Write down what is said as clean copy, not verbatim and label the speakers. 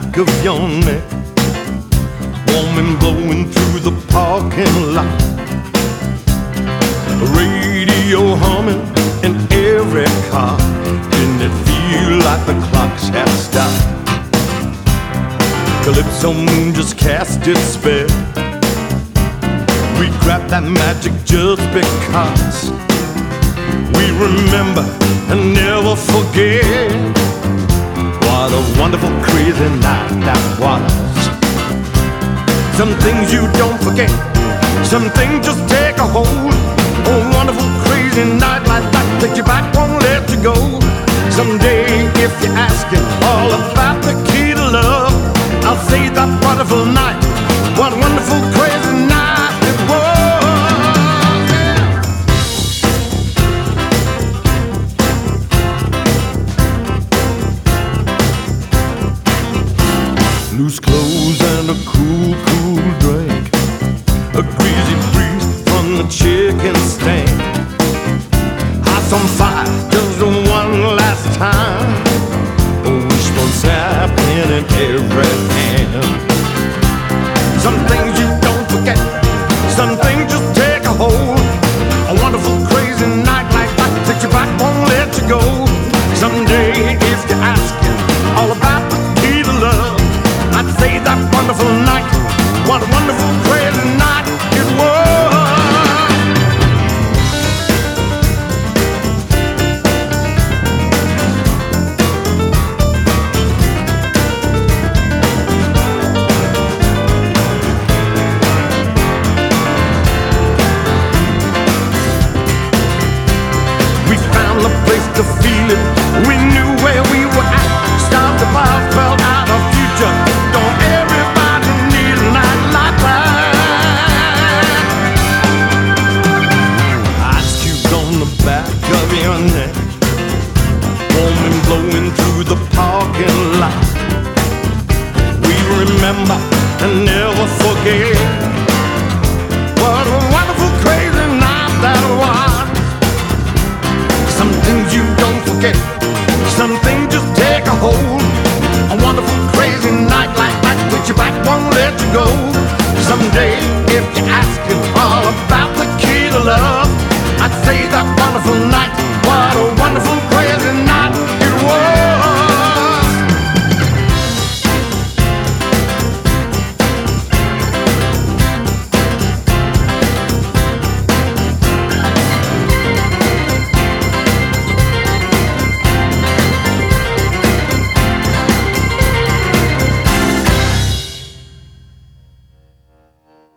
Speaker 1: back of your neck, warm and blowing through the parking lot. Radio humming in every car. Didn't it feel like the clocks had stopped? Calypso moon just cast its spell. We grabbed that magic just because we remember and never forget. What a wonderful, crazy night that was. Some things you don't forget, some things just take a hold. A wonderful, crazy night like that takes you back, won't let you go. Someday, if you're asking all about the key to love, I'll say that wonderful night, what a wonderful, crazy night it was. Yeah. Loose clothes and a cool, cool drink, a greasy breeze from the chicken stand, house on fire just one last time, a wishbone happening in every hand. Some things you don't forget, some things just take a hold. A wonderful, crazy night like that takes you back, won't let you go. Someday, if you're asking all about the key to love, I'd say that wonderful night, what a wonderful, crazy night it was. To feel it, we knew where we were at. Stopped the bars, felt out our future. Don't everybody need a night like that? Ice cubes on the back of your neck, warm and blowing through the parking lot. We remember and never forget. What a wonderful, crazy night that was. Some things you don't forget, some things just take a hold. A wonderful, crazy night like that takes you back, won't let you go. Someday, if you're asking all about the key to love, I'd say that wonderful night, what a wonderful